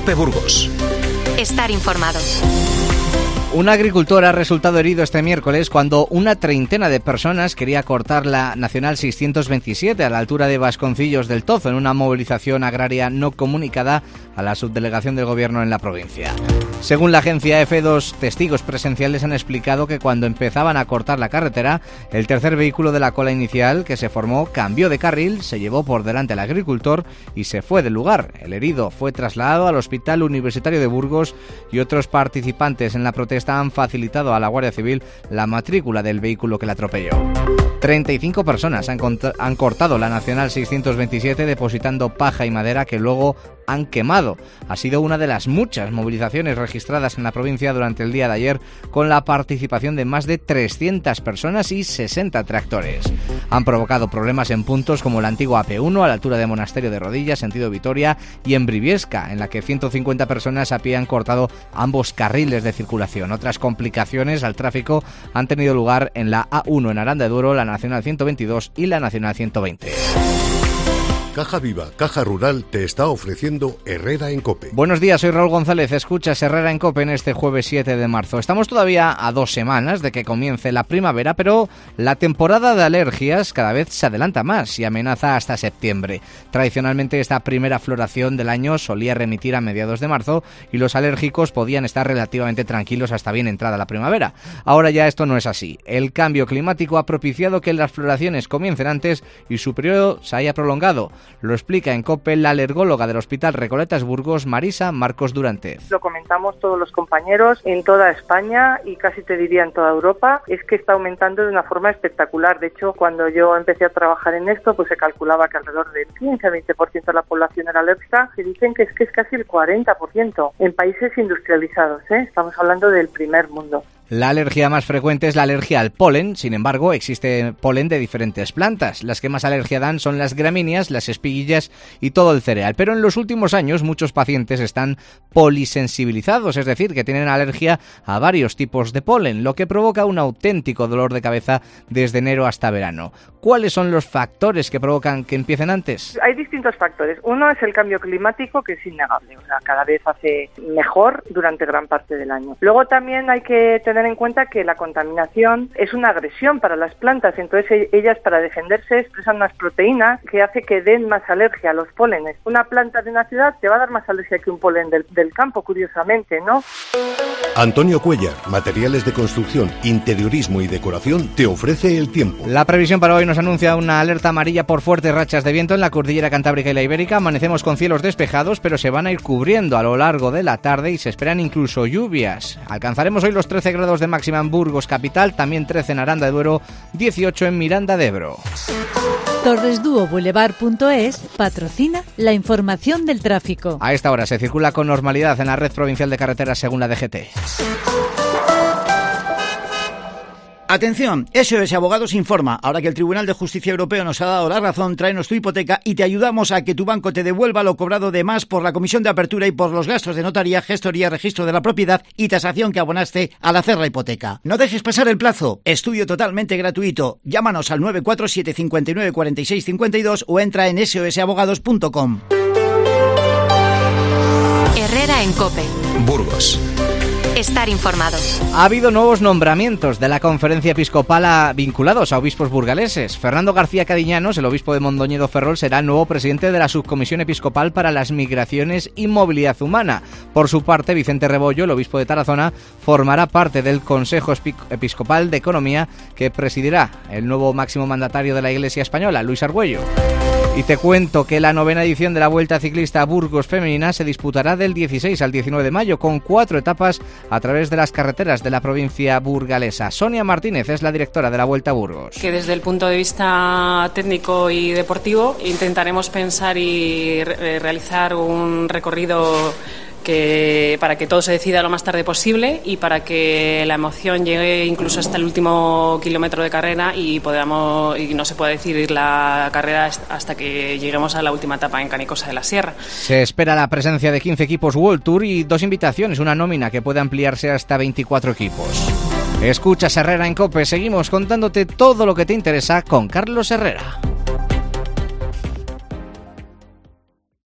COPE Burgos. Estar informado. Un agricultor ha resultado herido este miércoles cuando una treintena de personas quería cortar la Nacional 627 a la altura de Vasconcillos del Tozo en una movilización agraria no comunicada a la subdelegación del Gobierno en la provincia. Según la agencia EFE, 2 testigos presenciales han explicado que cuando empezaban a cortar la carretera, el tercer vehículo de la cola inicial que se formó cambió de carril, se llevó por delante al agricultor y se fue del lugar. El herido fue trasladado al Hospital Universitario de Burgos y otros participantes en la protesta han facilitado a la Guardia Civil la matrícula del vehículo que la atropelló. 35 personas han cortado la Nacional 627 depositando paja y madera que luego han quemado. Ha sido una de las muchas movilizaciones registradas en la provincia durante el día de ayer, con la participación de más de 300 personas y 60 tractores. Han provocado problemas en puntos como la antigua AP1 a la altura de Monasterio de Rodillas, sentido Vitoria, y en Briviesca, en la que 150 personas a pie han cortado ambos carriles de circulación. Otras complicaciones al tráfico han tenido lugar en la A1 en Aranda de Duero, la Nacional 122 y la Nacional 120. Caja Viva, Caja Rural, te está ofreciendo Herrera en COPE. Buenos días, soy Raúl González, escuchas Herrera en COPE en este jueves 7 de marzo. Estamos todavía a 2 semanas de que comience la primavera, pero la temporada de alergias cada vez se adelanta más y amenaza hasta septiembre. Tradicionalmente esta primera floración del año solía remitir a mediados de marzo y los alérgicos podían estar relativamente tranquilos hasta bien entrada la primavera. Ahora ya esto no es así. El cambio climático ha propiciado que las floraciones comiencen antes y su periodo se haya prolongado. Lo explica en COPE la alergóloga del Hospital Recoletas Burgos, Marisa Marcos Durantez. Lo comentamos todos los compañeros en toda España y casi te diría en toda Europa, es que está aumentando de una forma espectacular. De hecho, cuando yo empecé a trabajar en esto, pues se calculaba que alrededor del 15-20% de la población era alérgica. Se dicen que es casi el 40% en países industrializados, ¿eh? Estamos hablando del primer mundo. La alergia más frecuente es la alergia al polen. Sin embargo, existe polen de diferentes plantas. Las que más alergia dan son las gramíneas, las espiguillas y todo el cereal. Pero en los últimos años muchos pacientes están polisensibilizados, es decir, que tienen alergia a varios tipos de polen, lo que provoca un auténtico dolor de cabeza desde enero hasta verano. ¿Cuáles son los factores que provocan que empiecen antes? Hay distintos factores. Uno es el cambio climático, que es innegable. O sea, cada vez hace mejor durante gran parte del año. Luego también hay que tener en cuenta que la contaminación es una agresión para las plantas, entonces ellas para defenderse expresan unas proteínas que hace que den más alergia a los pólenes. Una planta de una ciudad te va a dar más alergia que un polen del campo, curiosamente, ¿no? Antonio Cuellar, materiales de construcción, interiorismo y decoración, te ofrece el tiempo. La previsión para hoy nos anuncia una alerta amarilla por fuertes rachas de viento en la cordillera Cantábrica y la Ibérica. Amanecemos con cielos despejados, pero se van a ir cubriendo a lo largo de la tarde y se esperan incluso lluvias. Alcanzaremos hoy los 13 grados de máxima en Burgos capital, también 13 en Aranda de Duero, 18 en Miranda de Ebro. Torresduoboulevard.es patrocina la información del tráfico. A esta hora se circula con normalidad en la red provincial de carreteras según la DGT. Atención, SOS Abogados informa. Ahora que el Tribunal de Justicia Europeo nos ha dado la razón, tráenos tu hipoteca y te ayudamos a que tu banco te devuelva lo cobrado de más por la comisión de apertura y por los gastos de notaría, gestoría, registro de la propiedad y tasación que abonaste al hacer la hipoteca. No dejes pasar el plazo. Estudio totalmente gratuito. Llámanos al 947 59 46 52 o entra en sosabogados.com. Herrera en COPE. Burgos. Estar informado. Ha habido nuevos nombramientos de la conferencia episcopal vinculados a obispos burgaleses. Fernando García Cadiñanos, el obispo de Mondoñedo Ferrol, será el nuevo presidente de la Subcomisión Episcopal para las Migraciones y Movilidad Humana. Por su parte, Vicente Rebollo, el obispo de Tarazona, formará parte del Consejo Episcopal de Economía que presidirá el nuevo máximo mandatario de la Iglesia Española, Luis Argüello. Y te cuento que la 9ª edición de la Vuelta Ciclista Burgos Femenina se disputará del 16 al 19 de mayo con 4 etapas a través de las carreteras de la provincia burgalesa. Sonia Martínez es la directora de la Vuelta a Burgos. Que desde el punto de vista técnico y deportivo intentaremos pensar y realizar un recorrido para que todo se decida lo más tarde posible y para que la emoción llegue incluso hasta el último kilómetro de carrera y no se pueda decidir la carrera hasta que lleguemos a la última etapa en Canicosa de la Sierra. Se espera la presencia de 15 equipos World Tour y 2 invitaciones, una nómina que puede ampliarse hasta 24 equipos. Escuchas Herrera en COPE, seguimos contándote todo lo que te interesa con Carlos Herrera.